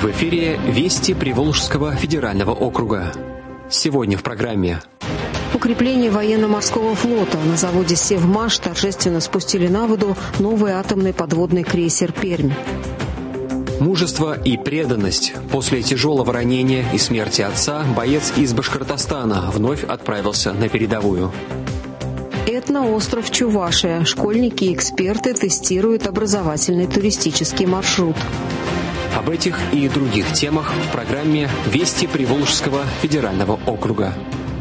В эфире «Вести Приволжского федерального округа». Сегодня в программе. Укрепление военно-морского флота. На заводе «Севмаш» торжественно спустили на воду новый атомный подводный крейсер «Пермь». Мужество и преданность. После тяжелого ранения и смерти отца боец из Башкортостана вновь отправился на передовую. Этноостров Чувашия. Школьники и эксперты тестируют образовательный туристический маршрут. Об этих и других темах в программе «Вести Приволжского федерального округа».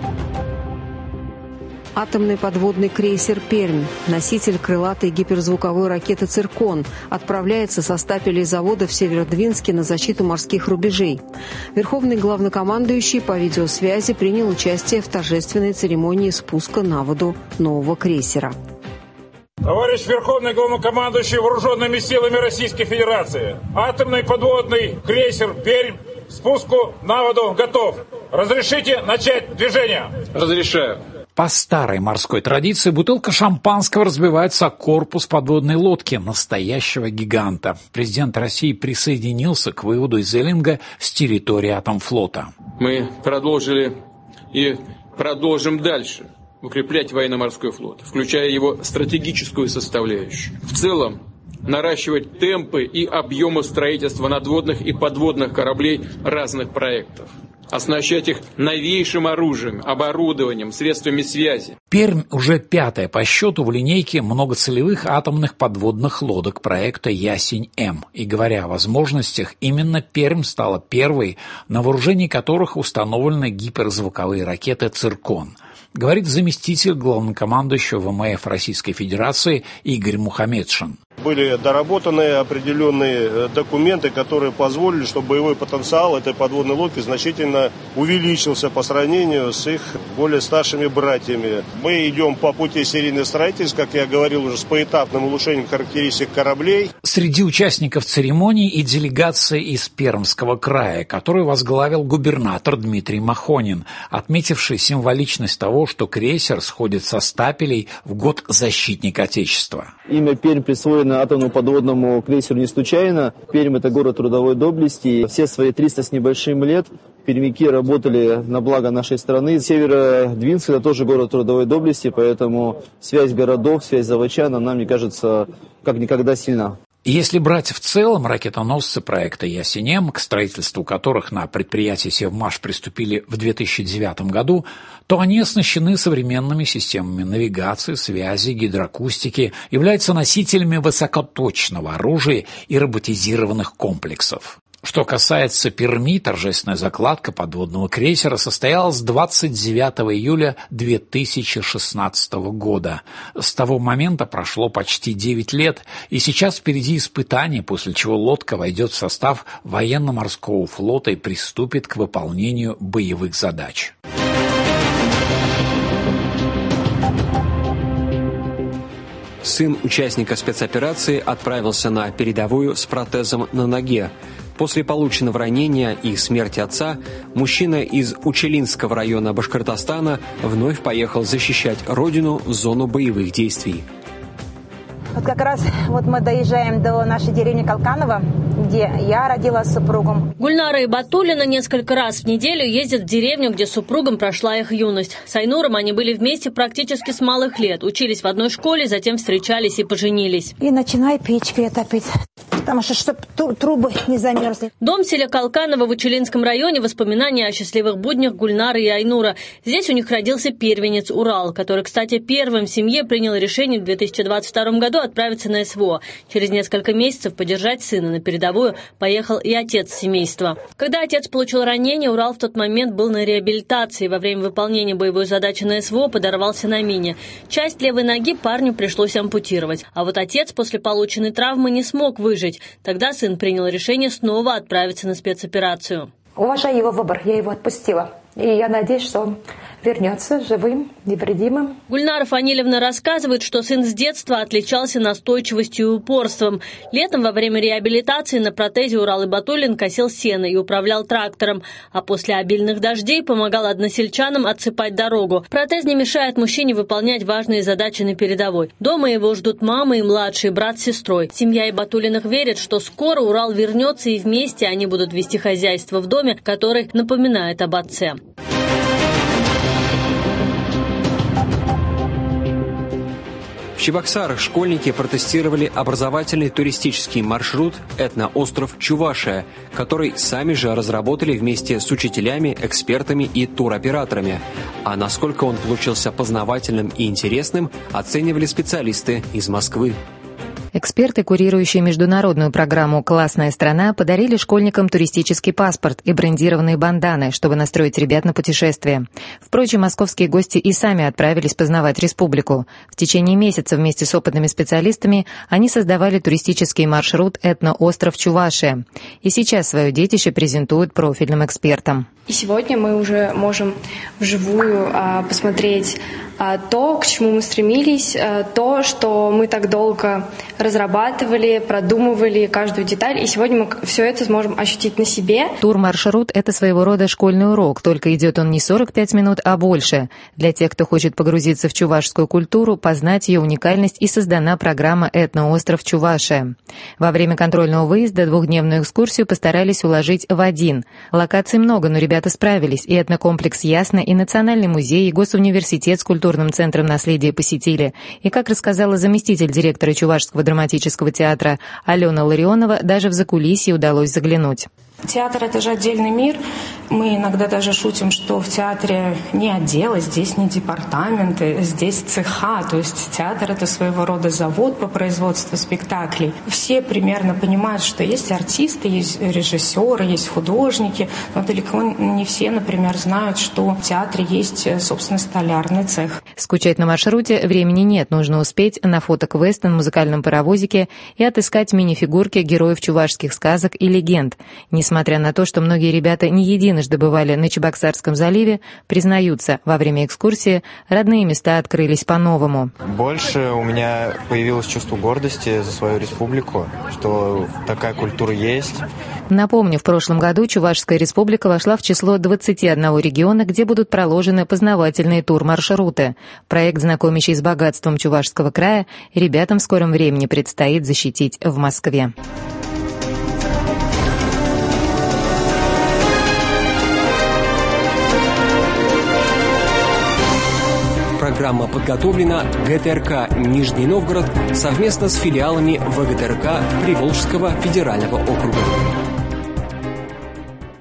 Атомный подводный крейсер «Пермь», носитель крылатой гиперзвуковой ракеты «Циркон», отправляется со стапелей завода в Северодвинске на защиту морских рубежей. Верховный главнокомандующий по видеосвязи принял участие в торжественной церемонии спуска на воду нового крейсера. Товарищ Верховный Главнокомандующий Вооруженными силами Российской Федерации, атомный подводный крейсер «Пермь» к спуску на воду готов. Разрешите начать движение? Разрешаю. По старой морской традиции бутылка шампанского разбивается о корпус подводной лодки настоящего гиганта. Президент России присоединился к выводу из Эллинга с территории Атомфлота. Мы продолжили и продолжим дальше укреплять военно-морской флот, включая его стратегическую составляющую. В целом, наращивать темпы и объемы строительства надводных и подводных кораблей разных проектов. Оснащать их новейшим оружием, оборудованием, средствами связи. Пермь уже пятая по счету в линейке многоцелевых атомных подводных лодок проекта «Ясень-М». И говоря о возможностях, именно Пермь стала первой, на вооружении которых установлены гиперзвуковые ракеты «Циркон», говорит заместитель главнокомандующего ВМФ Российской Федерации Игорь Мухамедшин. Были доработаны определенные документы, которые позволили, чтобы боевой потенциал этой подводной лодки значительно увеличился по сравнению с их более старшими братьями. Мы идем по пути серийного строительства, как я говорил уже, с поэтапным улучшением характеристик кораблей. Среди участников церемонии и делегация из Пермского края, которую возглавил губернатор Дмитрий Махонин, отметивший символичность того, что крейсер сходит со стапелей в год защитника Отечества. Имя Пермь присвоено атомному подводному крейсеру не случайно. Пермь — это город трудовой доблести. Все свои 300 с небольшим лет пермяки работали на благо нашей страны. Северодвинск — это тоже город трудовой доблести, поэтому связь городов, связь заводчан, она, мне кажется, как никогда сильна. Если брать в целом ракетоносцы проекта «Ясень-М», к строительству которых на предприятии «Севмаш» приступили в 2009 году, то они оснащены современными системами навигации, связи, гидроакустики, являются носителями высокоточного оружия и роботизированных комплексов. Что касается Перми, торжественная закладка подводного крейсера состоялась 29 июля 2016 года. С того момента прошло почти 9 лет, и сейчас впереди испытания, после чего лодка войдет в состав военно-морского флота и приступит к выполнению боевых задач. Сын участника спецоперации отправился на передовую с протезом на ноге. После полученного ранения и смерти отца мужчина из Учелинского района Башкортостана вновь поехал защищать родину в зону боевых действий. Вот как раз мы доезжаем до нашей деревни Калканово, где я родилась с супругом. Гульнара Ибатуллина несколько раз в неделю ездит в деревню, где с супругом прошла их юность. С Айнуром они были вместе практически с малых лет, учились в одной школе, затем встречались и поженились. И начинай печкой топить, потому что чтобы трубы не замерзли. Дом в селе Калканово в Учелинском районе — воспоминания о счастливых буднях Гульнары и Айнура. Здесь у них родился первенец Урал, который, кстати, первым в семье принял решение в 2022 году отправиться на СВО. Через несколько месяцев поддержать сына на передовую поехал и отец семейства. Когда отец получил ранение, Урал в тот момент был на реабилитации. Во время выполнения боевой задачи на СВО подорвался на мине. Часть левой ноги парню пришлось ампутировать. А вот отец после полученной травмы не смог выжить. Тогда сын принял решение снова отправиться на спецоперацию. Уважаю его выбор, я его отпустила. И я надеюсь, что вернется живым, невредимым. Гульнара Фанилевна рассказывает, что сын с детства отличался настойчивостью и упорством. Летом во время реабилитации на протезе Урал Ибатуллин косил сено и управлял трактором, а после обильных дождей помогал односельчанам отсыпать дорогу. Протез не мешает мужчине выполнять важные задачи на передовой. Дома его ждут мама и младший брат с сестрой. Семья Ибатуллиных верит, что скоро Урал вернется и вместе они будут вести хозяйство в доме, который напоминает об отце. В Чебоксарах школьники протестировали образовательный туристический маршрут «Этноостров Чувашия», который сами же разработали вместе с учителями, экспертами и туроператорами. А насколько он получился познавательным и интересным, оценивали специалисты из Москвы. Эксперты, курирующие международную программу «Классная страна», подарили школьникам туристический паспорт и брендированные банданы, чтобы настроить ребят на путешествие. Впрочем, московские гости и сами отправились познавать республику. В течение месяца вместе с опытными специалистами они создавали туристический маршрут «Этноостров Чувашия». И сейчас свое детище презентуют профильным экспертам. И сегодня мы уже можем вживую посмотреть то, к чему мы стремились, то, что мы так долго разрабатывали, продумывали каждую деталь, и сегодня мы все это сможем ощутить на себе. Тур-маршрут – это своего рода школьный урок, только идет он не 45 минут, а больше. Для тех, кто хочет погрузиться в чувашскую культуру, познать ее уникальность, и создана программа «Этноостров Чувашия». Во время контрольного выезда двухдневную экскурсию постарались уложить в один. Локаций много, но ребята справились. И этнокомплекс «Ясно», и Национальный музей, и Госуниверситет с культурным центром наследия посетили. И, как рассказала заместитель директора Чувашского драматического театра Алена Ларионова, даже в закулисье удалось заглянуть. Театр – это же отдельный мир. Мы иногда даже шутим, что в театре не отделы, здесь не департаменты, здесь цеха. То есть театр – это своего рода завод по производству спектаклей. Все примерно понимают, что есть артисты, есть режиссеры, есть художники, но далеко не все, например, знают, что в театре есть, собственно, столярный цех. Скучать на маршруте времени нет. Нужно успеть на фотоквест на музыкальном паровозике и отыскать мини-фигурки героев чувашских сказок и легенд. Несмотря на то, что многие ребята не единожды бывали на Чебоксарском заливе, признаются, во время экскурсии родные места открылись по-новому. Больше у меня появилось чувство гордости за свою республику, что такая культура есть. Напомню, в прошлом году Чувашская республика вошла в число 21 региона, где будут проложены познавательные тур-маршруты. Проект, знакомящий с богатством Чувашского края, ребятам в скором времени предстоит защитить в Москве. Программа подготовлена ГТРК «Нижний Новгород» совместно с филиалами ВГТРК Приволжского федерального округа.